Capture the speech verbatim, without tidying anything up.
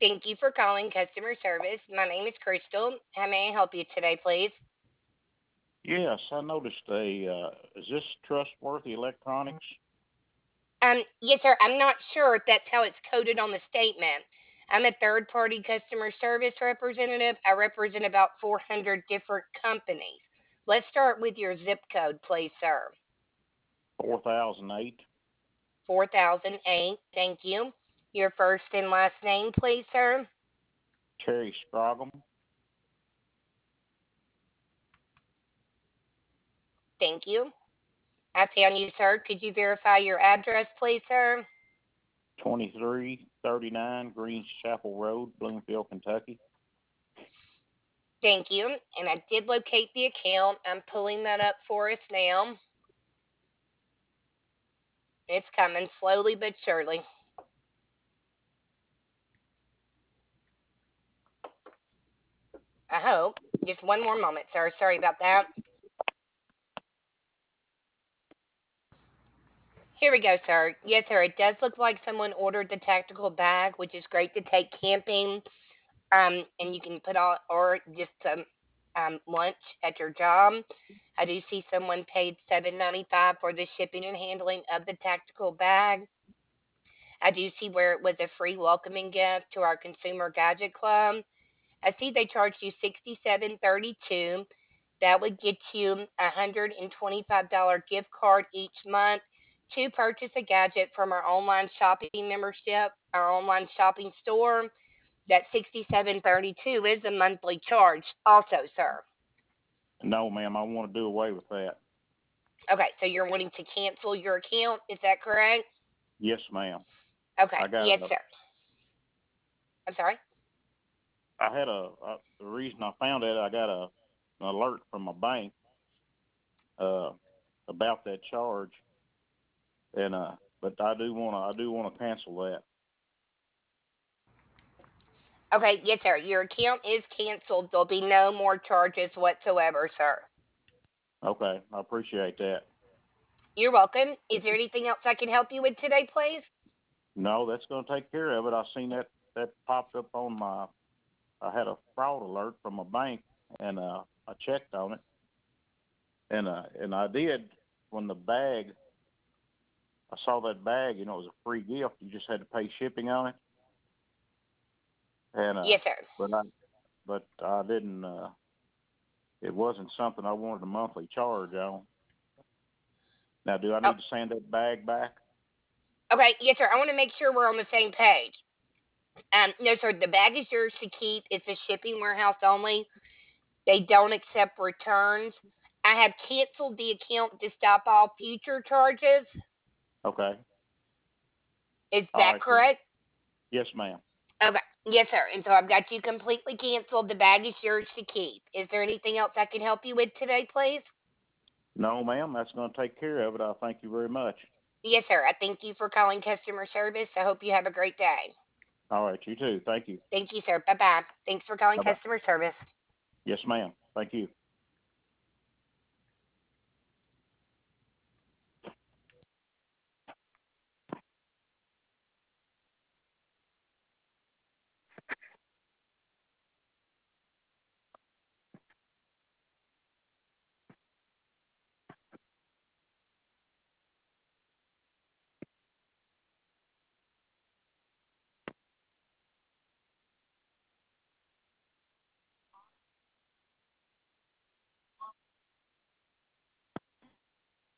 Thank you for calling customer service. My name is Crystal. How may I help you today, please? Yes, I noticed a, uh, is this trustworthy electronics? Um, yes, sir. I'm not sure if that's how it's coded on the statement. I'm a third party customer service representative. I represent about four hundred different companies. Let's start with your zip code, please, sir. four thousand eight, four thousand eight. Thank you. Your first and last name, please, sir. Terry Scroggum, Thank you. I found you, sir. Could you verify your address, please, sir? twenty-three thirty-nine Greens Chapel Road, Bloomfield, Kentucky. Thank you. And I did locate the account. I'm pulling that up for us now. It's coming slowly but surely. I hope. Just one more moment, sir. Sorry about that. Here we go, sir. Yes, sir. It does look like someone ordered the tactical bag, which is great to take camping. Um, and you can put on or just some um, lunch at your job. I do see someone paid seven ninety five for the shipping and handling of the tactical bag. I do see where it was a free welcoming gift to our consumer gadget club. I see they charged you sixty-seven thirty-two. That would get you a one hundred twenty-five dollars gift card each month to purchase a gadget from our online shopping membership, our online shopping store. That sixty-seven thirty-two is a monthly charge also, sir. No, ma'am, I want to do away with that. Okay, so you're wanting to cancel your account, is that correct? Yes, ma'am. Okay, I got yes, a, sir. I'm sorry. I had a, a the reason I found that I got a an alert from my bank uh about that charge, and uh, but I do want to I do want to cancel that. Okay, yes, sir. Your account is canceled. There'll be no more charges whatsoever, sir. Okay, I appreciate that. You're welcome. Is there anything else I can help you with today, please? No, that's going to take care of it. I seen that that popped up on my. I had a fraud alert from a bank, and uh, I checked on it, and uh, and I did when the bag. I saw that bag. You know, it was a free gift. You just had to pay shipping on it, and uh, Yes, sir. but I but I didn't. Uh, it wasn't something I wanted a monthly charge on. Now, do I Oh, need to send that bag back? okay. Yes, sir. I want to make sure we're on the same page. Um, no, sir. The bag is yours to keep. It's a shipping warehouse only. They don't accept returns. I have canceled the account to stop all future charges. Okay. Is All that right then. correct? Yes, ma'am. Okay. Yes, sir. And so I've got you completely canceled. The bag is yours to keep. Is there anything else I can help you with today, please? No, ma'am. That's going to take care of it. I thank you very much. Yes, sir. I thank you for calling customer service. I hope you have a great day. All right, you too. Thank you. Thank you, sir. Bye bye. Thanks for calling Bye bye. customer service. Yes, ma'am. Thank you.